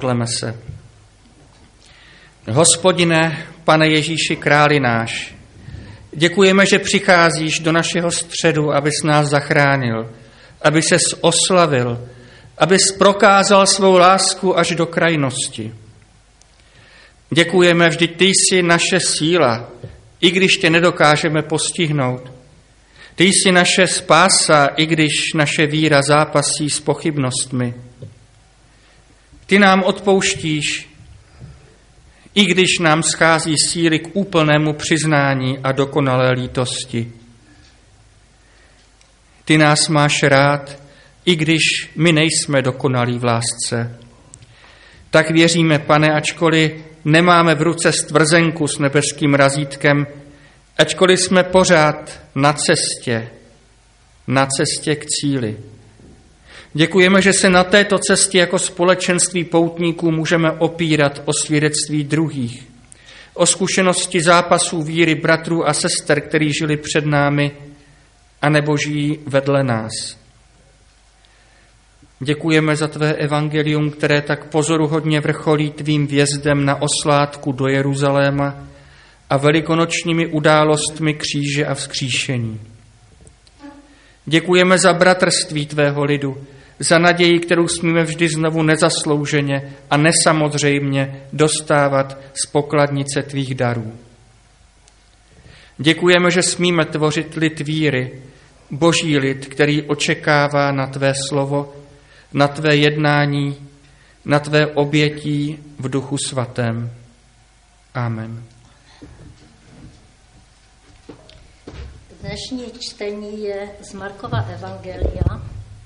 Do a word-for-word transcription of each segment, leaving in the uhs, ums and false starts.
Pomodleme se. Hospodine, Pane Ježíši, králi náš, děkujeme, že přicházíš do našeho středu, abys nás zachránil, aby ses oslavil, abys prokázal svou lásku až do krajnosti. Děkujeme, vždyť ty jsi naše síla, i když tě nedokážeme postihnout. Ty jsi naše spása, i když naše víra zápasí s pochybnostmi. Ty nám odpouštíš, i když nám schází síly k úplnému přiznání a dokonalé lítosti. Ty nás máš rád, i když my nejsme dokonalí v lásce. Tak věříme, Pane, ačkoliv nemáme v ruce stvrzenku s nebeským razítkem, ačkoliv jsme pořád na cestě, na cestě k cíli. Děkujeme, že se na této cestě jako společenství poutníků můžeme opírat o svědectví druhých, o zkušenosti zápasů víry bratrů a sester, kteří žili před námi a nebo žijí vedle nás. Děkujeme za tvé evangelium, které tak pozoruhodně vrcholí tvým vjezdem na oslátku do Jeruzaléma a velikonočními událostmi kříže a vzkříšení. Děkujeme za bratrství tvého lidu, za naději, kterou smíme vždy znovu nezaslouženě a nesamozřejmě dostávat z pokladnice tvých darů. Děkujeme, že smíme tvořit lid víry, boží lid, který očekává na tvé slovo, na tvé jednání, na tvé obětí v Duchu Svatém. Amen. Dnešní čtení je z Markova evangelia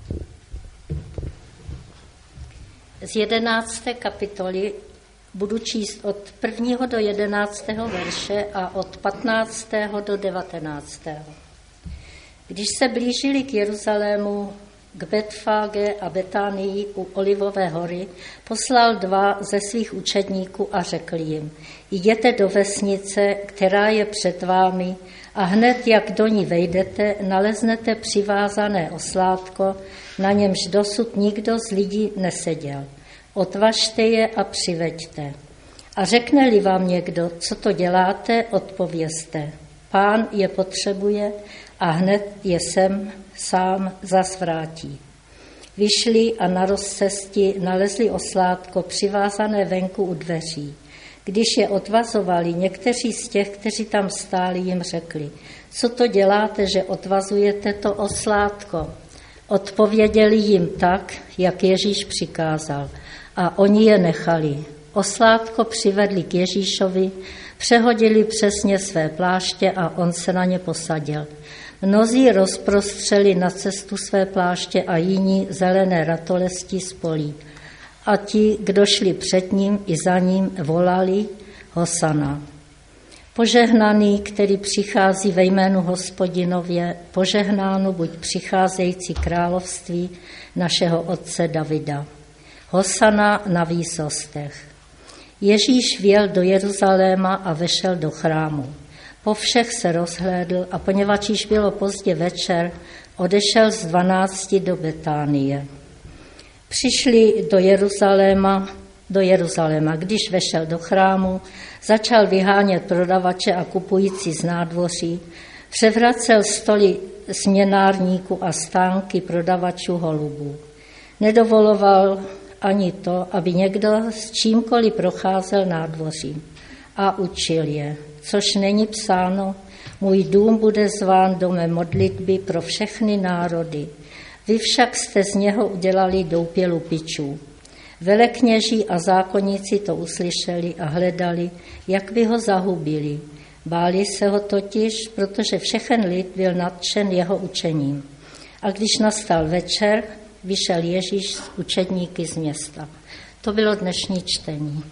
z jedenácté kapitoly. Budu číst od prvního do jedenáctého verše a od patnáctého do devatenáctého. Když se blížili k Jeruzalému, k Betfáge a Betánii u Olivové hory, poslal dva ze svých učedníků a řekl jim: jděte do vesnice, která je před vámi, a hned, jak do ní vejdete, naleznete přivázané oslátko, na němž dosud nikdo z lidí neseděl. Odvažte je a přiveďte. A řekne-li vám někdo, co to děláte, odpovězte: Pán je potřebuje a hned je sem sám zas vrátí. Vyšli a na rozcesti nalezli oslátko přivázané venku u dveří. Když je odvazovali, někteří z těch, kteří tam stáli, jim řekli: co to děláte, že odvazujete to oslátko? Odpověděli jim tak, jak Ježíš přikázal, a oni je nechali. Oslátko přivedli k Ježíšovi, přehodili přesně své pláště a on se na ně posadil. Mnozí rozprostřeli na cestu své pláště a jiní zelené ratolesti z polí. A ti, kdo šli před ním i za ním, volali: Hosana. Požehnaný, který přichází ve jménu Hospodinově, požehnáno buď přicházející království našeho otce Davida. Hosana na výsostech. Ježíš vjel do Jeruzaléma a vešel do chrámu. Po všech se rozhlédl a poněvadž již bylo pozdě večer, odešel z dvanácti do Betánie. Přišli do Jeruzaléma, do Jeruzaléma. Když vešel do chrámu, začal vyhánět prodavače a kupující z nádvoří, převracel stoly směnárníků a stánky prodavačů holubů. Nedovoloval ani to, aby někdo s čímkoliv procházel nádvořím, a učil je, což není psáno: můj dům bude zván domem modlitby pro všechny národy. Vy však jste z něho udělali doupě lupičů. Velekněží a zákonníci to uslyšeli a hledali, jak by ho zahubili. Báli se ho totiž, protože všechen lid byl nadšen jeho učením. A když nastal večer, vyšel Ježíš s učedníky z města. To bylo dnešní čtení.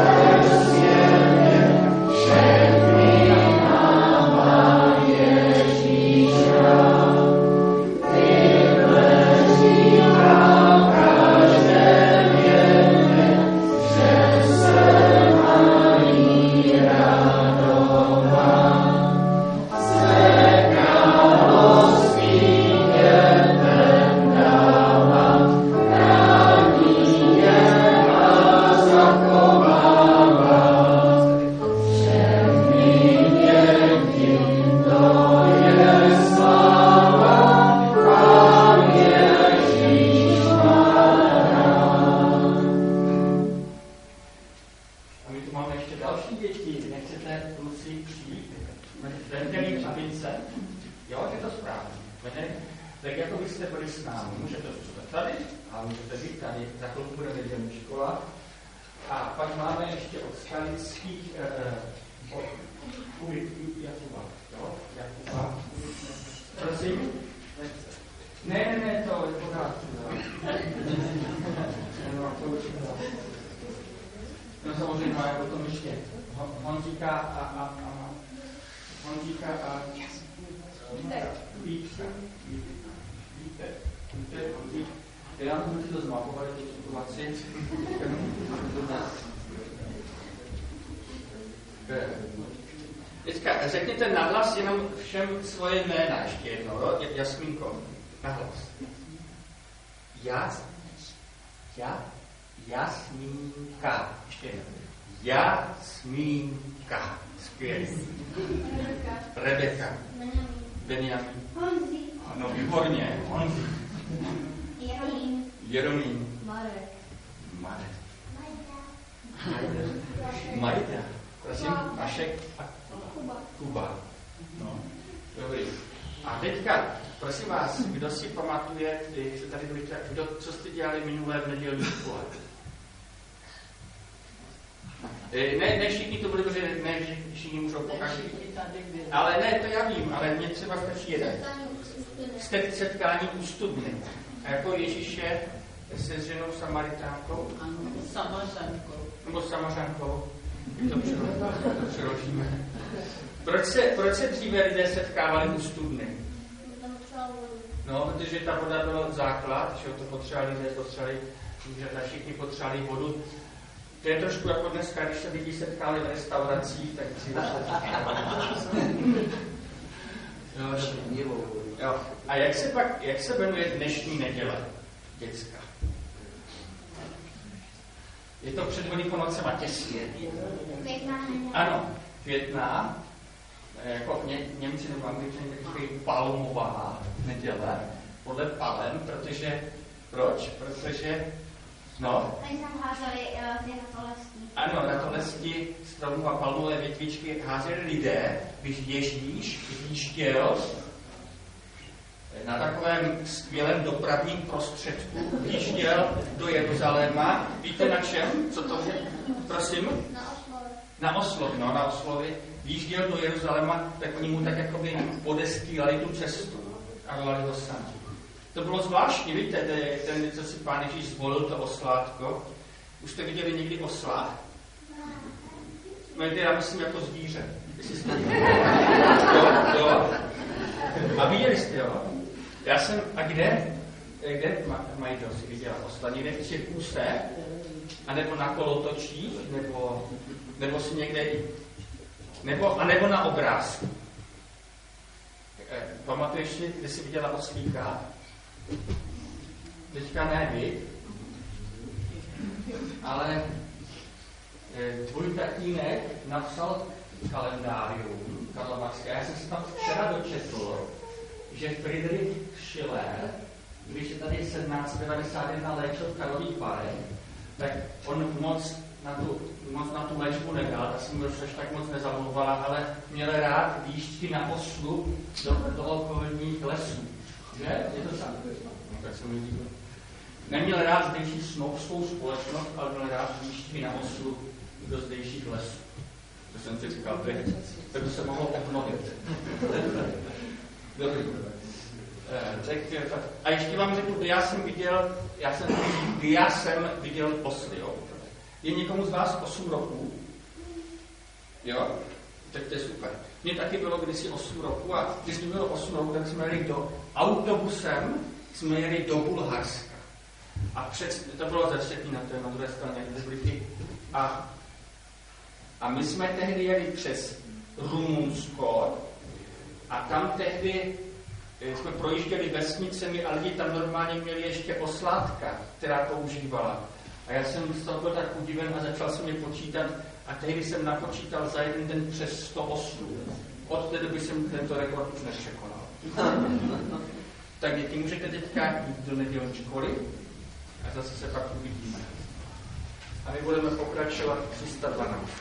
Yes. A můžete být tady, za chvilku bude nedělní škola. A pak máme ještě od skalických od Jakuba. Jo? Jakuba. Prosím? Ne, ne, ne, to je pořád. No samozřejmě má jako tom ještě Honzíka a, a, a Honzíka a Vítek. Vítek. Vítek. Vítek. Já můžu si to zmapovat, tu situaci. Teďka řekněte nahlas jenom všem svoje jména ještě jedno, jo? Jasmínko, nahlas. Jas, ja, Jasmínka. Ještě jedno. Jasmínka. Skvělý. Rebeka. Benjamin. Honzi. No výborně. Honzi. Jeroným. Jeroným. Marek. Marek. Majda. Majda. Prosím, Vašek a Kuba. Kuba. No, dobrý. A teďka, prosím vás, kdo si pamatuje, když se tady byli, kdo, co jste dělali minulé v nedělní škole? Ne, ne všichni to byli, protože ne všichni můžou pokažit. Ale ne, to já vím, ale mě třeba stačí jeden. Jste setkání u studny. A jako Ježíše se s ženou Samaritánkou? Ano, Samařankou. Nebo Samařankou. To přeložíme. Proč se, proč se dříve lidé setkávali u studny? No, protože ta voda byla základ, že to potřebovali lidé, potřebovali, že všichni potřebovali vodu. To je trošku jako dneska, když se lidi setkali v restauracích, tak si jo. A jak se pak, jak se jmenuje dnešní neděle, děcka? Je to před Velikonocema těsně. Ano, květná, jako ně, Němci nebo Angličani takový palmová neděle, podle palem, protože, proč? Protože, no. Tady tam házeli ty ratolesti. Ano, ratolesti, stromů a palmové větvičky házeli lidé, když Ježíš výštěl na takovém skvělém dopravním prostředku, výštěl do Jeruzaléma. Víte na čem? Co to je? Prosím? Na oslově. Na oslově, no, na oslově. Výjížděl do Jeruzaléma, tak oni mu tak jakoby podestýlali tu cestu a volali ho sami. To bylo zvláštní, víte, ten, co si Pán Ježíš zvolil, to oslátko. Už jste viděli někdy osla? No, já myslím jako zvíře. Jo, jo. A viděli jste, jo? Já jsem, a kde? Kde mají to si viděla osla? Někde v cirkuse? A nebo na kolotočích? Nebo, nebo si někde, nebo, a nebo na obrázku? Pamatuješ si, kde jsi viděla oslíka? Teďka ne vy, ale tvůj tatínek napsal kalendárium karlovarské. Já jsem se tam včera dočetl, že Friedrich Schiller, když je tady sedmnáct set devadesát jedna léčil v Karlových Varech, tak on moc na tu, moc na tu léčbu nedal, tak jsem mu už tak moc nezamluvala, ale měl rád výšky na oslu do, do okolních lesů. Že? Je to tak? No, tak se mi líbilo. Neměl rád zdejší snovskou společnost, ale měl rád výšky na oslu do zdejších lesů. To jsem si říkal, to by se mohlo obnovit. Dobrý. Eh, tak, a ještě vám řeknu, kdy já jsem viděl, já jsem, kdy já jsem viděl osly, jo. Je někomu z vás osm roků? Jo? Tak to je super. Mně taky bylo kdysi osm roků a když mi bylo osm roků, tak jsme jeli do autobusem, jsme jeli do Bulharska. A před, to bylo ze Třetína, to je na druhé straně republiky. A, a my jsme tehdy jeli přes Rumunsko a tam tehdy jsme projížděli vesnicemi a lidi tam normálně měli ještě oslátka, která používala. A já jsem z toho byl tak udiven a začal jsem je počítat a tehdy jsem napočítal za jeden den přes sto oslů. Od té doby jsem tento rekord už nepřekonal. Tak děti, můžete teďka jít do nedělní školy a zase se pak uvidíme. A my budeme pokračovat tři sta dvanáct.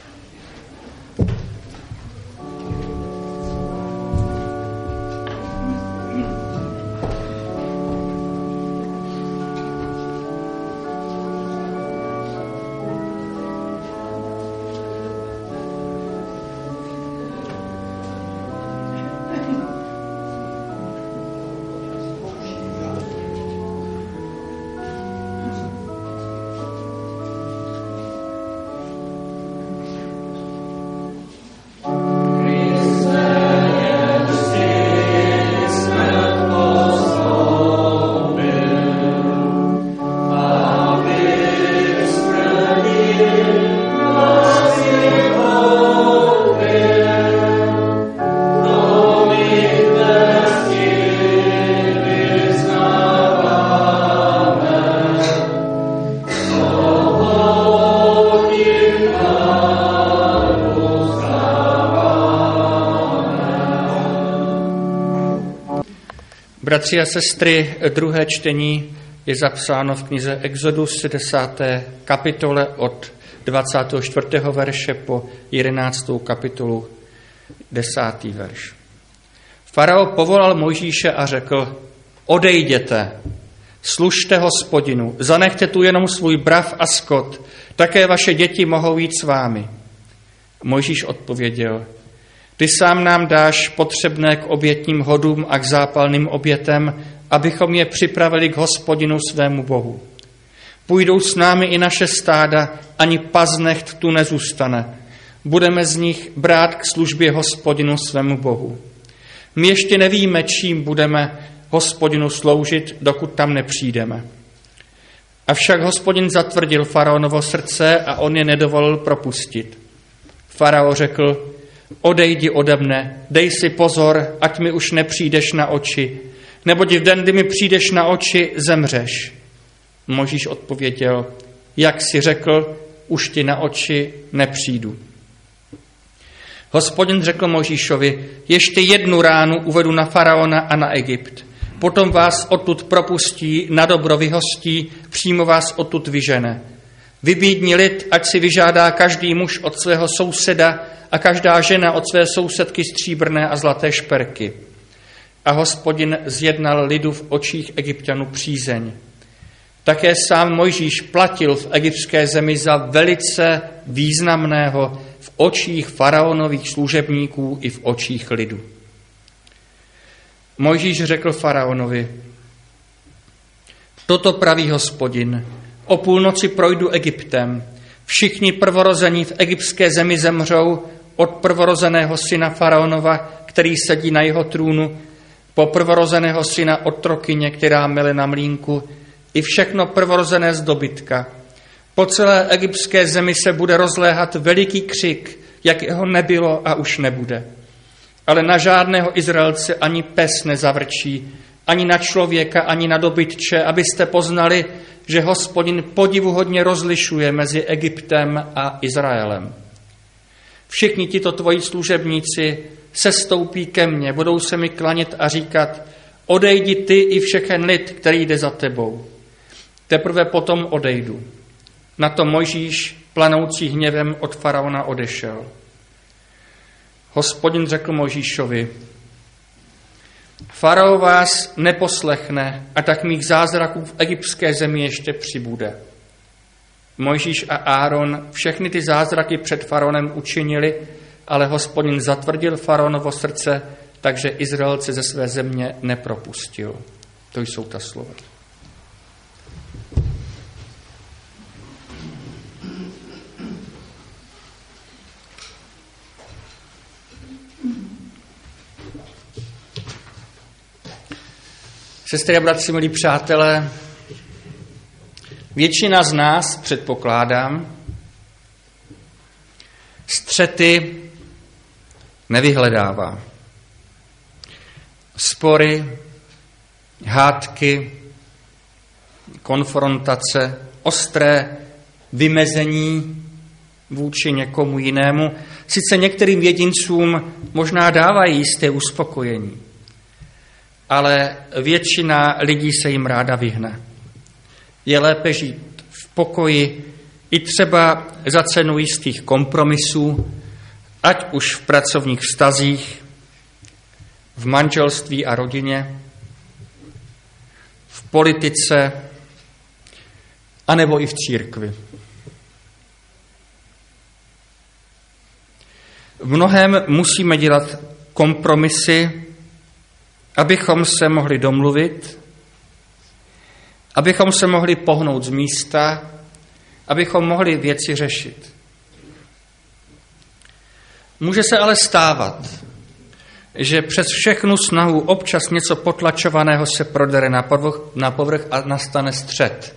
Bratři a sestry, druhé čtení je zapsáno v knize Exodus desáté kapitole od dvacátého čtvrtého verše po jedenáctou kapitolu desátý verš. Farao povolal Mojžíše a řekl: odejděte, služte Hospodinu, zanechte tu jenom svůj brav a skot, také vaše děti mohou jít s vámi. Mojžíš odpověděl: ty sám nám dáš potřebné k obětním hodům a k zápalným obětem, abychom je připravili k Hospodinu svému Bohu. Půjdou s námi i naše stáda, ani paznecht tu nezůstane. Budeme z nich brát k službě Hospodinu svému Bohu. My ještě nevíme, čím budeme Hospodinu sloužit, dokud tam nepřijdeme. Avšak Hospodin zatvrdil faraonovo srdce a on je nedovolil propustit. Farao řekl: odejdi ode mne, dej si pozor, ať mi už nepřijdeš na oči, neboť v den, kdy mi přijdeš na oči, zemřeš. Mojžíš odpověděl: jak si řekl, už ti na oči nepřijdu. Hospodin řekl Mojžíšovi: ještě jednu ránu uvedu na faraona a na Egypt. Potom vás odtud propustí, na dobro vyhostí, přímo vás odtud vyžene. Vybídni lid, ať si vyžádá každý muž od svého souseda a každá žena od své sousedky stříbrné a zlaté šperky. A Hospodin zjednal lidu v očích Egypťanů přízeň. Také sám Mojžíš platil v egyptské zemi za velice významného v očích faraonových služebníků i v očích lidu. Mojžíš řekl faraonovi: toto praví Hospodin, o půlnoci projdu Egyptem, všichni prvorození v egyptské zemi zemřou, od prvorozeného syna faraonova, který sedí na jeho trůnu, po prvorozeného syna otrokyně, která mele na mlýnku, i všechno prvorozené z dobytka. Po celé egyptské zemi se bude rozléhat veliký křik, jak jeho nebylo a už nebude. Ale na žádného Izraelce ani pes nezavrčí, ani na člověka, ani na dobytče, abyste poznali, že Hospodin podivuhodně rozlišuje mezi Egyptem a Izraelem. Všichni tito tvoji služebníci sestoupí ke mně, budou se mi klanět a říkat: odejdi ty i všechen lid, který jde za tebou. Teprve potom odejdu. Na to Mojžíš, planoucí hněvem, od faraona odešel. Hospodin řekl Mojžíšovi: farao vás neposlechne a tak mých zázraků v egyptské zemi ještě přibude. Mojžíš a Áron všechny ty zázraky před faraonem učinili, ale Hospodin zatvrdil faraonovo srdce, takže Izraelce ze své země nepropustil. To jsou ta slova. Sestry a bratři, milí přátelé, většina z nás, předpokládám, střety nevyhledává. Spory, hádky, konfrontace, ostré vymezení vůči někomu jinému sice některým jedincům možná dávají jisté uspokojení, ale většina lidí se jim ráda vyhne. Je lépe žít v pokoji i třeba za cenu jistých kompromisů, ať už v pracovních vztazích, v manželství a rodině, v politice, anebo i v církvi. V mnohém musíme dělat kompromisy, abychom se mohli domluvit, abychom se mohli pohnout z místa, abychom mohli věci řešit. Může se ale stávat, že přes všechnu snahu občas něco potlačovaného se prodere na povrch, na povrch a nastane střet.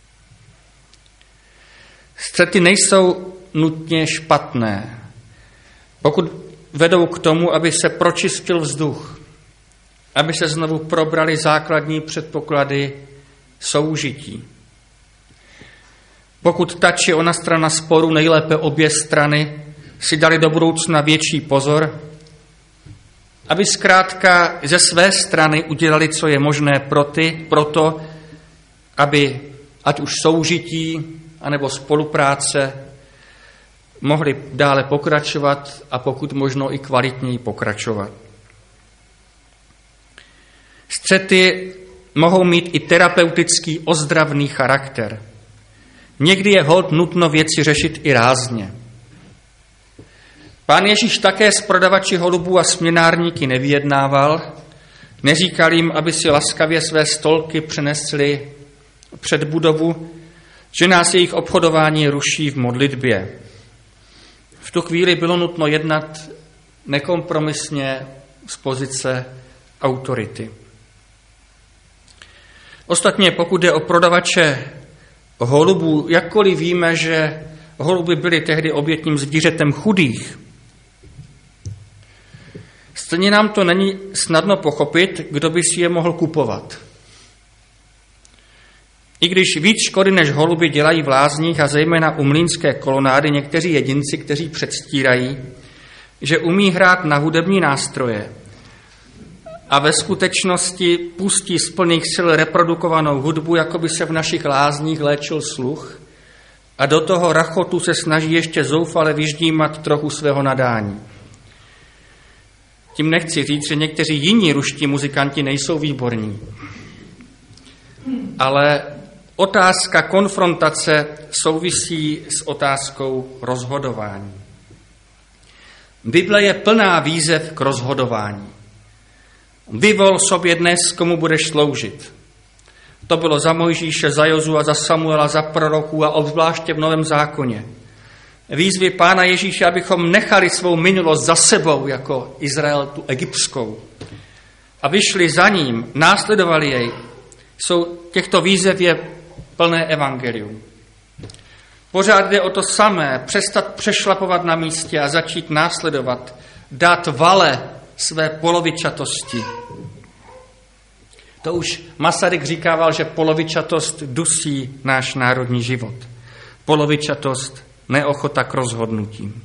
Střety nejsou nutně špatné, pokud vedou k tomu, aby se pročistil vzduch, aby se znovu probrali základní předpoklady soužití. Pokud ta či ona strana sporu, nejlépe obě strany, si dali do budoucna větší pozor, aby zkrátka ze své strany udělali, co je možné pro ty, proto, aby ať už soužití, anebo spolupráce mohli dále pokračovat a pokud možno i kvalitněji pokračovat. Střety mohou mít i terapeutický ozdravný charakter. Někdy je holt nutno věci řešit i rázně. Pán Ježíš také s prodavači holubů a směnárníky nevyjednával, neříkal jim, aby si laskavě své stolky přenesli před budovu, že nás jejich obchodování ruší v modlitbě. V tu chvíli bylo nutno jednat nekompromisně z pozice autority. Ostatně pokud jde o prodavače holubů, jakkoliv víme, že holuby byly tehdy obětním zvířetem chudých, stejně nám to není snadno pochopit, kdo by si je mohl kupovat. I když víc škody než holuby dělají v lázních a zejména u mlýnské kolonády někteří jedinci, kteří předstírají, že umí hrát na hudební nástroje a ve skutečnosti pustí z plných sil reprodukovanou hudbu, jako by se v našich lázních léčil sluch, a do toho rachotu se snaží ještě zoufale vyždímat trochu svého nadání. Tím nechci říct, že někteří jiní ruští muzikanti nejsou výborní, ale otázka konfrontace souvisí s otázkou rozhodování. Bible je plná výzev k rozhodování. Vyvol sobě dnes, komu budeš sloužit. To bylo za Mojžíše, za Jozua, za Samuela, za proroků a obzvláště v Novém zákoně. Výzvy Pána Ježíše, abychom nechali svou minulost za sebou, jako Izrael tu egyptskou, a vyšli za ním, následovali jej, jsou těchto výzev je plné evangelium. Pořád jde o to samé, přestat přešlapovat na místě a začít následovat, dát vale své polovičatosti. To už Masaryk říkával, že polovičatost dusí náš národní život. Polovičatost, neochota k rozhodnutím.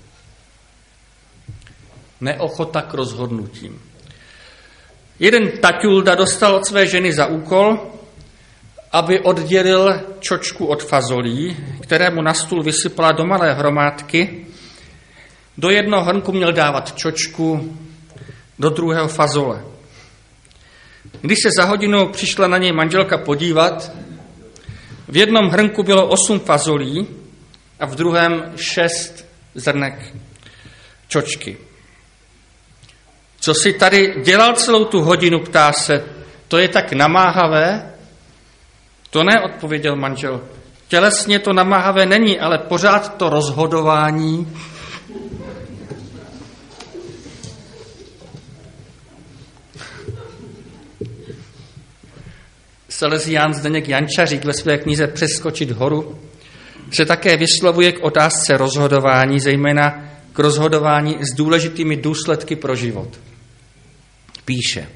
Neochota k rozhodnutím. Jeden taťulda dostal od své ženy za úkol, aby oddělil čočku od fazolí, které mu na stůl vysypala do malé hromádky. Do jednoho hrnku měl dávat čočku, do druhého fazole. Když se za hodinu přišla na něj manželka podívat, v jednom hrnku bylo osm fazolí a v druhém šest zrnek čočky. Co si tady dělal celou tu hodinu, ptá se, to je tak namáhavé? To ne, odpověděl manžel. Tělesně to namáhavé není, ale pořád to rozhodování. Salesián Zdeněk Jančařík ve své knize Přeskočit horu se také vyslovuje k otázce rozhodování, zejména k rozhodování s důležitými důsledky pro život. Píše: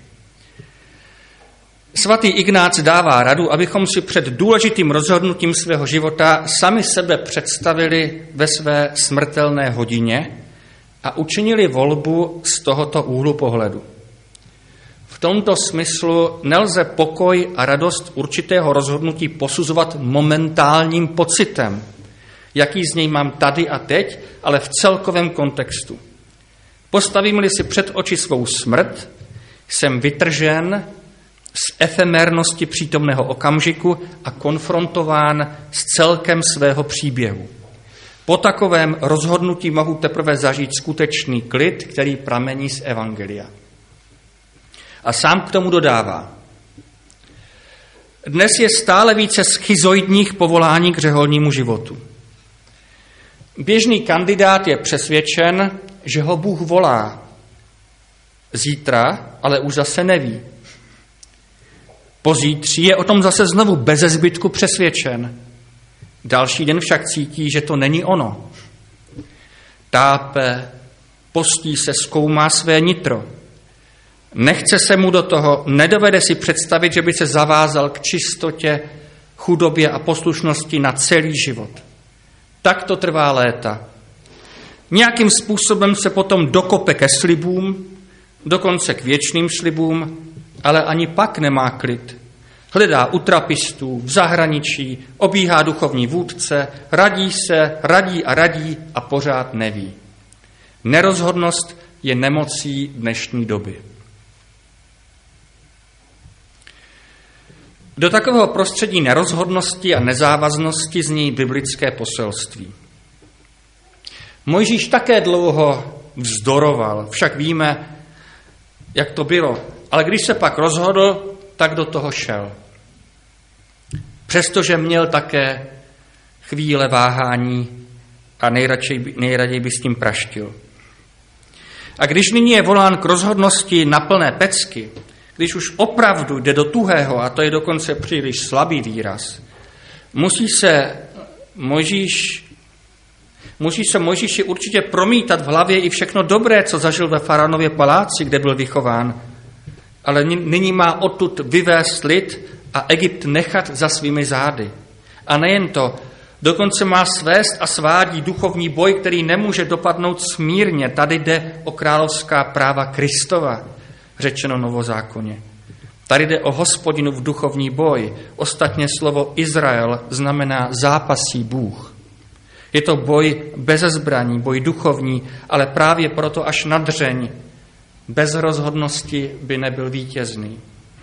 Svatý Ignác dává radu, abychom si před důležitým rozhodnutím svého života sami sebe představili ve své smrtelné hodině a učinili volbu z tohoto úhlu pohledu. V tomto smyslu nelze pokoj a radost určitého rozhodnutí posuzovat momentálním pocitem, jaký z něj mám tady a teď, ale v celkovém kontextu. Postavím-li si před oči svou smrt, jsem vytržen z efemérnosti přítomného okamžiku a konfrontován s celkem svého příběhu. Po takovém rozhodnutí mohu teprve zažít skutečný klid, který pramení z evangelia. A sám k tomu dodává: Dnes je stále více schizoidních povolání k řeholnímu životu. Běžný kandidát je přesvědčen, že ho Bůh volá. Zítra ale už zase neví. Pozítří je o tom zase znovu beze zbytku přesvědčen. Další den však cítí, že to není ono. Tápe, postí se, zkoumá své nitro. Nechce se mu do toho, nedovede si představit, že by se zavázal k čistotě, chudobě a poslušnosti na celý život. Tak to trvá léta. Nějakým způsobem se potom dokope ke slibům, dokonce k věčným slibům, ale ani pak nemá klid. Hledá u trapistů, v zahraničí, obíhá duchovní vůdce, radí se, radí a radí a pořád neví. Nerozhodnost je nemocí dnešní doby. Do takového prostředí nerozhodnosti a nezávaznosti zní biblické poselství. Mojžíš také dlouho vzdoroval, však víme, jak to bylo. Ale když se pak rozhodl, tak do toho šel. Přestože měl také chvíle váhání a nejradši, nejraději by s tím praštil. A když nyní je volán k rozhodnosti na plné pecky, když už opravdu jde do tuhého, a to je dokonce příliš slabý výraz, musí se Mojžíš, musí se Mojžíši určitě promítat v hlavě i všechno dobré, co zažil ve faraonově paláci, kde byl vychován. Ale nyní má odtud vyvést lid a Egypt nechat za svými zády. A nejen to, dokonce má svést a svádí duchovní boj, který nemůže dopadnout smírně. Tady jde o královská práva Kristova, řečeno novozákonně. Tady jde o Hospodinův duchovní boj. Ostatně slovo Izrael znamená zápasí Bůh. Je to boj bez zbraní, boj duchovní, ale právě proto až na dřeň. Bez rozhodnosti by nebyl vítězný.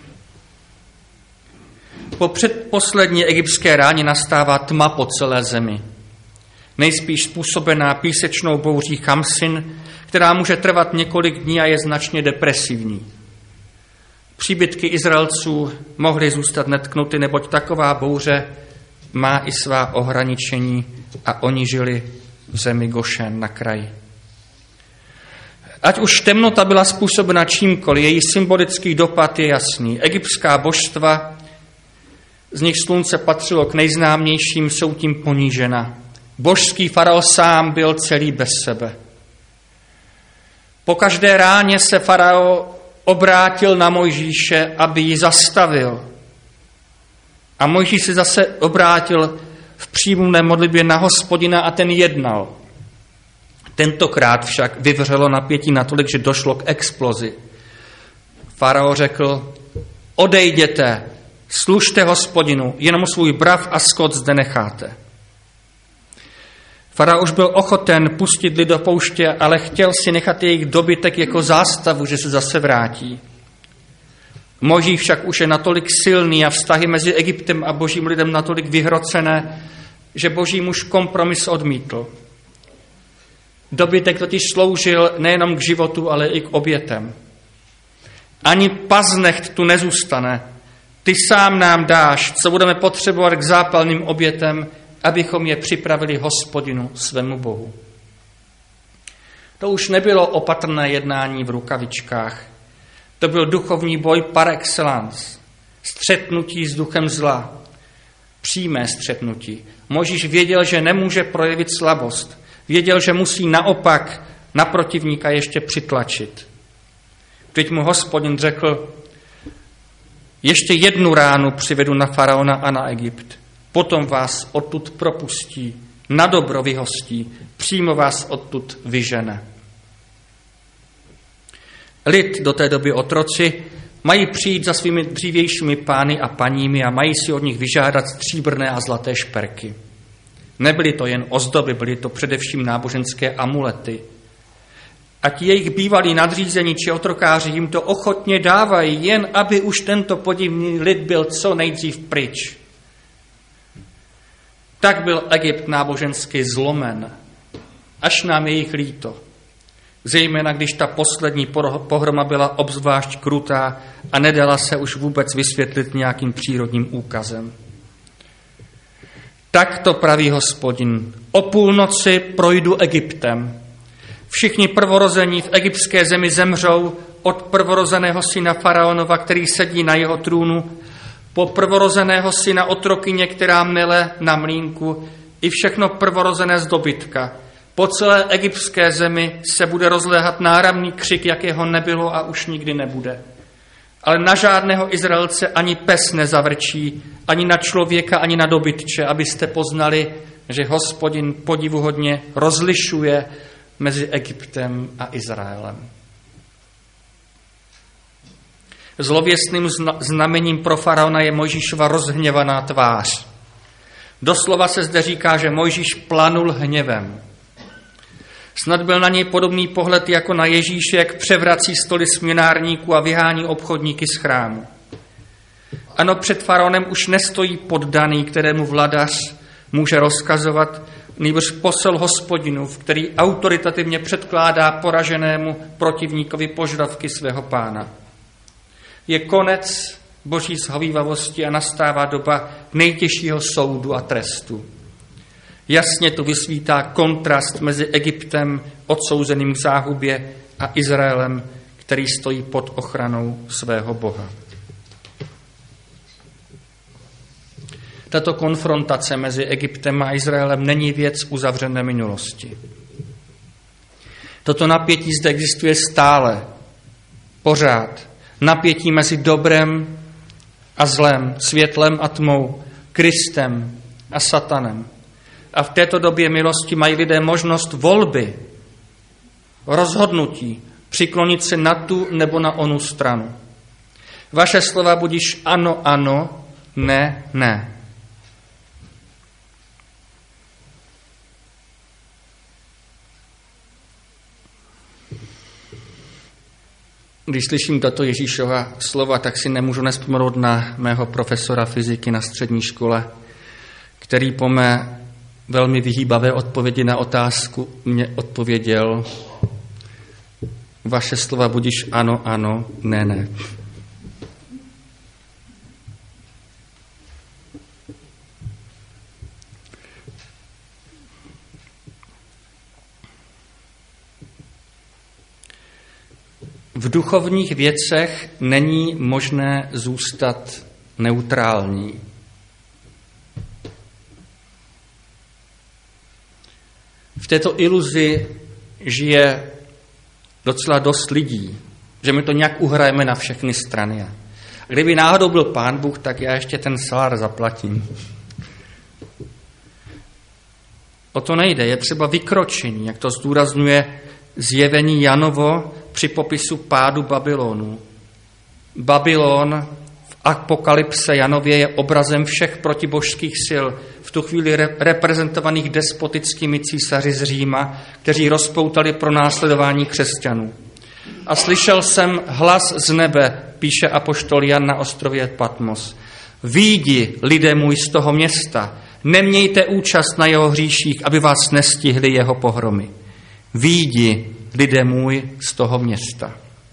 Po předposlední egyptské ráně nastává tma po celé zemi. Nejspíš způsobená písečnou bouří Chamsin, která může trvat několik dní a je značně depresivní. Příbytky Izraelců mohly zůstat netknuty, neboť taková bouře má i svá ohraničení a oni žili v zemi Gošen na kraji. Ať už temnota byla způsobena čímkoliv, její symbolický dopad je jasný. Egyptská božstva, z nich slunce patřilo k nejznámějším, jsou tím ponížena. Božský faraon sám byl celý bez sebe. Po každé ráně se faraon obrátil na Mojžíše, aby ji zastavil. A Mojžíš se zase obrátil v přímluvé modlitbě na Hospodina a ten jednal. Tentokrát však vyvřelo napětí natolik, že došlo k explozi. Farao řekl, odejděte, služte Hospodinu, jenom svůj brav a skot zde necháte. Farao už byl ochoten pustit lid do pouště, ale chtěl si nechat jejich dobytek jako zástavu, že se zase vrátí. Mojžíš však už je natolik silný a vztahy mezi Egyptem a božím lidem natolik vyhrocené, že boží muž kompromis odmítl. Dobytek totiž sloužil nejenom k životu, ale i k obětem. Ani paznecht tu nezůstane. Ty sám nám dáš, co budeme potřebovat k zápalným obětem, abychom je připravili Hospodinu, svému Bohu. To už nebylo opatrné jednání v rukavičkách. To byl duchovní boj par excellence. Střetnutí s duchem zla. Přímé střetnutí. Mojžíš věděl, že nemůže projevit slabost. Věděl, že musí naopak na protivníka ještě přitlačit. Teď mu Hospodin řekl, ještě jednu ránu přivedu na faraona a na Egypt. Potom vás odtud propustí, na dobro vyhostí, přímo vás odtud vyžene. Lid, do té doby otroci, mají přijít za svými dřívějšími pány a paními a mají si od nich vyžádat stříbrné a zlaté šperky. Nebyly to jen ozdoby, byly to především náboženské amulety. A ti jejich bývalí nadřízení či otrokáři jim to ochotně dávají, jen aby už tento podivný lid byl co nejdřív pryč. Tak byl Egypt nábožensky zlomen, až nám je jich líto. Zejména když ta poslední pohroma byla obzvlášť krutá a nedala se už vůbec vysvětlit nějakým přírodním úkazem. Tak to praví Hospodin. O půlnoci projdu Egyptem. Všichni prvorození v egyptské zemi zemřou, od prvorozeného syna faraonova, který sedí na jeho trůnu, po prvorozeného syna otrokyně, která mele na mlýnku, i všechno prvorozené z dobytka. Po celé egyptské zemi se bude rozléhat náramný křik, jakého nebylo a už nikdy nebude. Ale na žádného Izraelce ani pes nezavrčí, ani na člověka, ani na dobytče, abyste poznali, že Hospodin podivuhodně rozlišuje mezi Egyptem a Izraelem. Zlověstným znamením pro faraona je Mojžíšova rozhněvaná tvář. Doslova se zde říká, že Mojžíš planul hněvem. Snad byl na něj podobný pohled jako na Ježíše, jak převrací stoly směnárníků a vyhání obchodníky z chrámu. Ano, před faraonem už nestojí poddaný, kterému vladař může rozkazovat, nýbrž posel Hospodinův, který autoritativně předkládá poraženému protivníkovi požadavky svého pána. Je konec boží shovívavosti a nastává doba nejtěžšího soudu a trestu. Jasně tu vysvítá kontrast mezi Egyptem odsouzeným k záhubě a Izraelem, který stojí pod ochranou svého Boha. Tato konfrontace mezi Egyptem a Izraelem není věc uzavřené minulosti. Toto napětí zde existuje stále, pořád. Napětí mezi dobrem a zlem, světlem a tmou, Kristem a satanem. A v této době milosti mají lidé možnost volby, rozhodnutí, přiklonit se na tu nebo na onu stranu. Vaše slova budíš ano, ano, ne, ne. Když slyším tato Ježíšova slova, tak si nemůžu nevzpomenout na mého profesora fyziky na střední škole, který po mé velmi vyhýbavé odpovědi na otázku mě odpověděl: vaše slova budíš ano, ano, ne, ne. V duchovních věcech není možné zůstat neutrální. V této iluzi žije docela dost lidí, že my to nějak uhrajeme na všechny strany. A kdyby náhodou byl Pán Bůh, tak já ještě ten salár zaplatím. O to nejde, je třeba vykročení, jak to zdůrazňuje zjevení Janovo při popisu pádu Babylonu. Babylon v apokalypse Janově je obrazem všech protibožských sil, v tu chvíli reprezentovaných despotickými císaři z Říma, kteří rozpoutali pronásledování křesťanů. A slyšel jsem hlas z nebe, píše apoštol Jan na ostrově Patmos. Výjdi, lidé můj, z toho města, nemějte účast na jeho hříších, aby vás nestihly jeho pohromy. Výjdi, lidé můj, z toho města.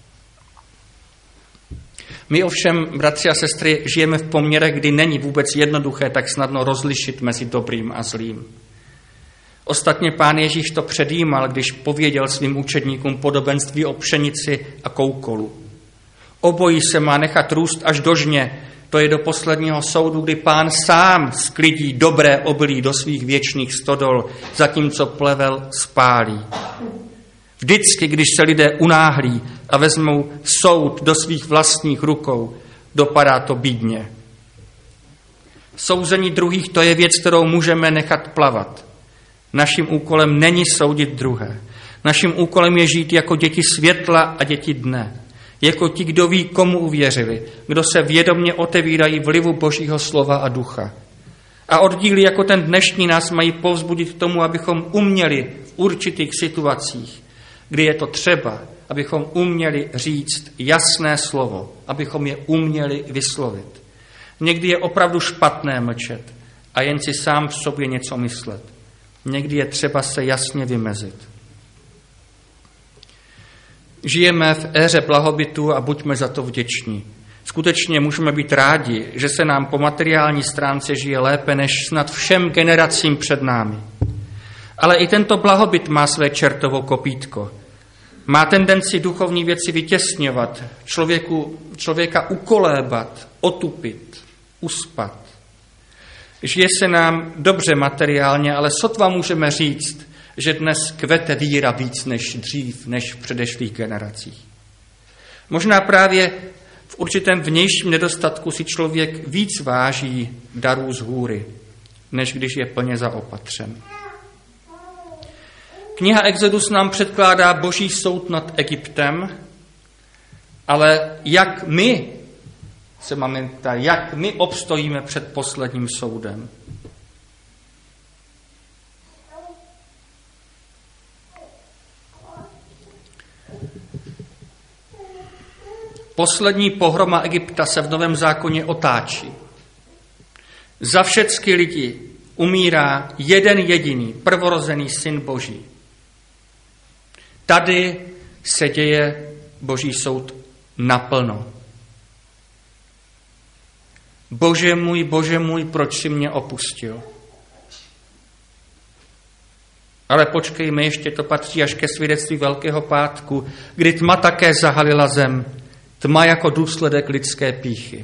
My ovšem, bratři a sestry, žijeme v poměrech, kdy není vůbec jednoduché tak snadno rozlišit mezi dobrým a zlým. Ostatně Pán Ježíš to předjímal, když pověděl svým učedníkům podobenství o pšenici a koukolu. Obojí se má nechat růst až do žně, to je do posledního soudu, kdy Pán sám sklidí dobré obilí do svých věčných stodol, zatímco plevel spálí. Vždycky, když se lidé unáhlí a vezmou soud do svých vlastních rukou, dopadá to bídně. Souzení druhých, to je věc, kterou můžeme nechat plavat. Naším úkolem není soudit druhé. Naším úkolem je žít jako děti světla a děti dne. Jako ti, kdo ví, komu uvěřili, kdo se vědomně otevírají vlivu Božího slova a ducha. A oddíly jako ten dnešní nás mají povzbudit k tomu, abychom uměli v určitých situacích, kdy je to třeba, abychom uměli říct jasné slovo, abychom je uměli vyslovit. Někdy je opravdu špatné mlčet a jen si sám v sobě něco myslet. Někdy je třeba se jasně vymezit. Žijeme v éře blahobytu a buďme za to vděční. Skutečně můžeme být rádi, že se nám po materiální stránce žije lépe než snad všem generacím před námi. Ale i tento blahobyt má své čertovo kopítko. Má tendenci duchovní věci vytěsňovat, člověku, člověka ukolébat, otupit, uspat. Žije se nám dobře materiálně, ale sotva můžeme říct, že dnes kvete víra víc než dřív, než v předešlých generacích. Možná právě v určitém vnějším nedostatku si člověk víc váží darů z hůry, než když je plně zaopatřen. Kniha Exodus nám předkládá Boží soud nad Egyptem, ale jak my se máme ptát, jak my obstojíme před posledním soudem. Poslední pohroma Egypta se v Novém zákoně otáčí. Za všechny lidi umírá jeden jediný, prvorozený syn Boží. Tady se děje Boží soud naplno. Bože můj, Bože můj, proč jsi mě opustil? Ale počkejme, ještě to patří až ke svědectví Velkého pátku, kdy tma také zahalila zem, tma jako důsledek lidské pýchy.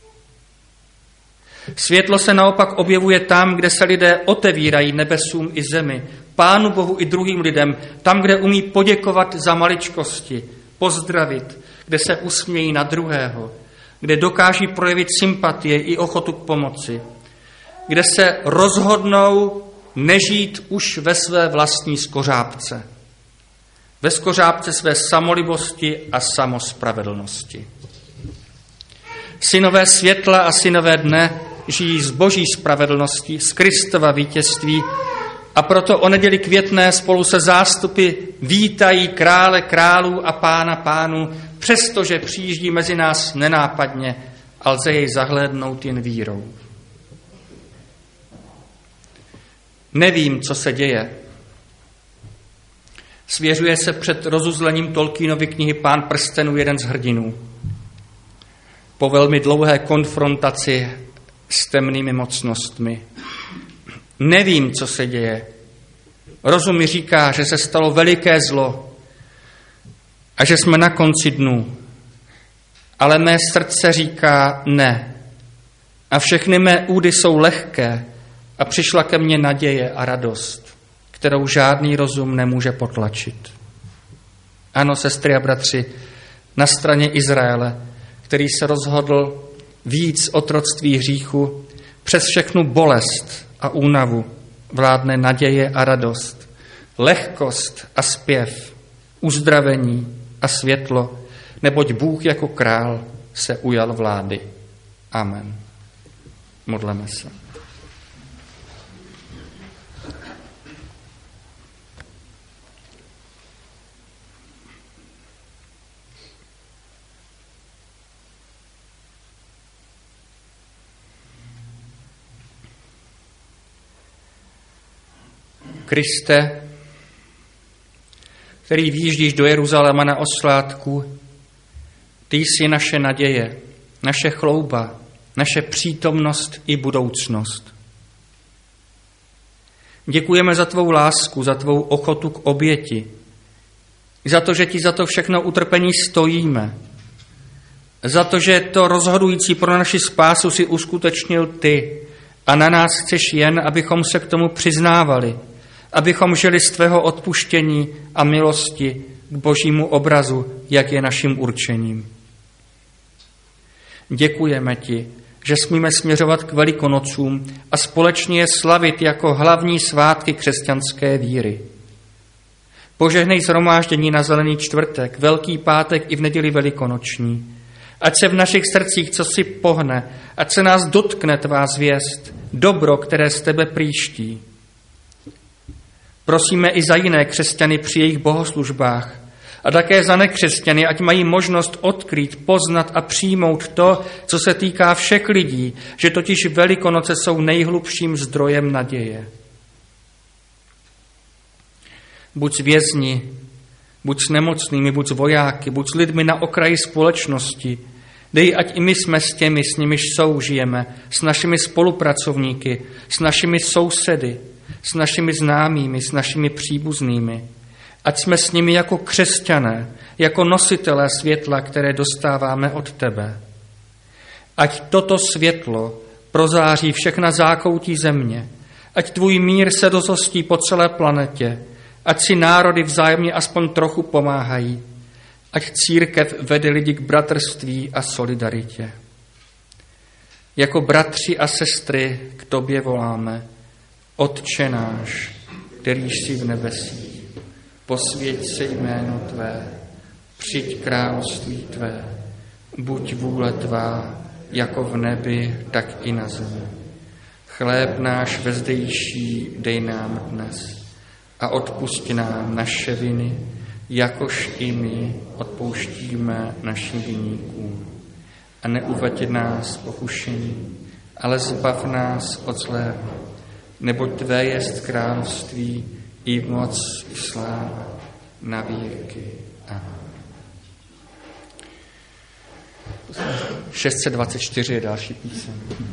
Světlo se naopak objevuje tam, kde se lidé otevírají nebesům i zemi, Pánu Bohu i druhým lidem, tam, kde umí poděkovat za maličkosti, pozdravit, kde se usmějí na druhého, kde dokáží projevit sympatie i ochotu k pomoci, kde se rozhodnou nežít už ve své vlastní skořápce, ve skořápce své samolibosti a samospravedlnosti. Synové světla a synové dne žijí z Boží spravedlnosti, z Kristova vítězství, a proto o neděli květné spolu se zástupy vítají krále králů a pána pánů, přestože přijíždí mezi nás nenápadně a lze jej zahlédnout jen vírou. Nevím, co se děje. Svěřuje se před rozuzlením Tolkienovy knihy Pán prstenů jeden z hrdinů. Po velmi dlouhé konfrontaci s temnými mocnostmi. Nevím, co se děje. Rozum mi říká, že se stalo veliké zlo a že jsme na konci dnů. Ale mé srdce říká ne. A všechny mé údy jsou lehké a přišla ke mně naděje a radost, kterou žádný rozum nemůže potlačit. Ano, sestry a bratři, na straně Izraele, který se rozhodl víc otroctví hříchu, přes všechnu bolest a únavu vládne naděje a radost, lehkost a zpěv, uzdravení a světlo, neboť Bůh jako král se ujal vlády. Amen. Modleme se. Kriste, který výjíždíš do Jeruzaléma na oslátku, ty jsi naše naděje, naše chlouba, naše přítomnost i budoucnost. Děkujeme za tvou lásku, za tvou ochotu k oběti, za to, že ti za to všechno utrpení stojíme, za to, že to rozhodující pro naši spásu si uskutečnil ty a na nás chceš jen, abychom se k tomu přiznávali, abychom žili z tvého odpuštění a milosti k Božímu obrazu, jak je naším určením. Děkujeme ti, že smíme směřovat k Velikonocům a společně je slavit jako hlavní svátky křesťanské víry. Požehnej shromáždění na Zelený čtvrtek, Velký pátek i v neděli velikonoční. Ať se v našich srdcích cosi pohne, ať se nás dotkne tvá zvěst, dobro, které z tebe příští. Prosíme i za jiné křesťany při jejich bohoslužbách a také za nekřesťany, ať mají možnost odkrýt, poznat a přijmout to, co se týká všech lidí, že totiž Velikonoce jsou nejhlubším zdrojem naděje. Buď s vězni, buď s nemocnými, buď s vojáky, buď s lidmi na okraji společnosti, dej, ať i my jsme s těmi, s nimiž soužijeme, s našimi spolupracovníky, s našimi sousedy, s našimi známými, s našimi příbuznými. Ať jsme s nimi jako křesťané, jako nositelé světla, které dostáváme od tebe. Ať toto světlo prozáří všechna zákoutí země, ať tvůj mír se rozhostí po celé planetě, ať si národy vzájemně aspoň trochu pomáhají, ať církev vede lidi k bratrství a solidaritě. Jako bratři a sestry k tobě voláme: Otče náš, který jsi v nebesích, posvěť se jméno tvé, přijď království tvé, buď vůle tvá, jako v nebi, tak i na zemi. Chléb náš vezdejší dej nám dnes a odpusti nám naše viny, jakož i my odpouštíme našim viníkům. A neuveď nás pokušení, ale zbav nás od zlého, neboť tvé jest království i moc i sláva na věky. Amen. šest set dvacet čtyři je další píseň.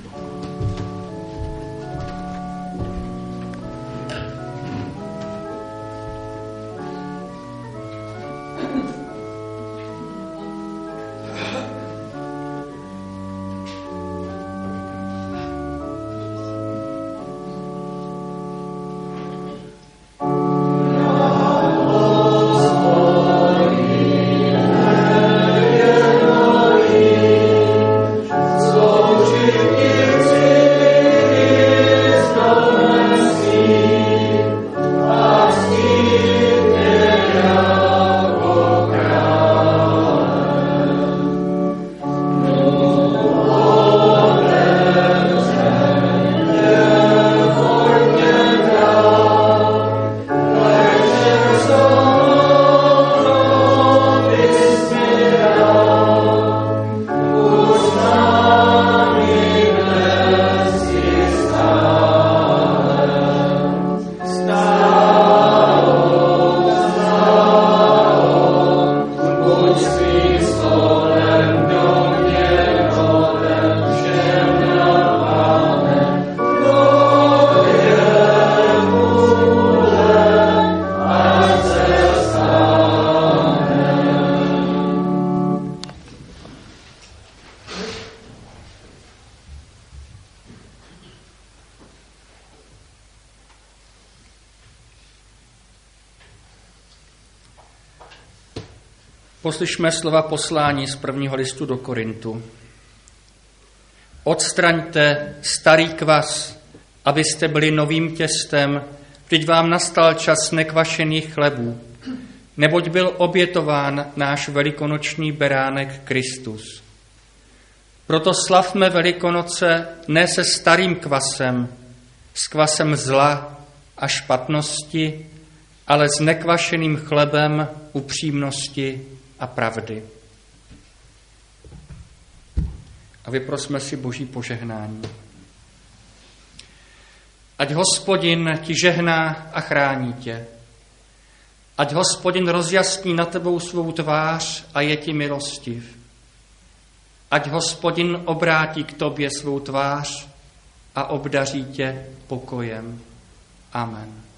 Poslyšme slova poslání z prvního listu do Korintu. Odstraňte starý kvas, abyste byli novým těstem, vždyť vám nastal čas nekvašených chlebů, neboť byl obětován náš velikonoční beránek Kristus. Proto slavme Velikonoce ne se starým kvasem, s kvasem zla a špatnosti, ale s nekvašeným chlebem upřímnosti a pravdy. A vyprosme si Boží požehnání. Ať Hospodin ti žehná a chrání tě. Ať Hospodin rozjasní na tebou svou tvář a je ti milostiv. Ať Hospodin obrátí k tobě svou tvář a obdaří tě pokojem. Amen.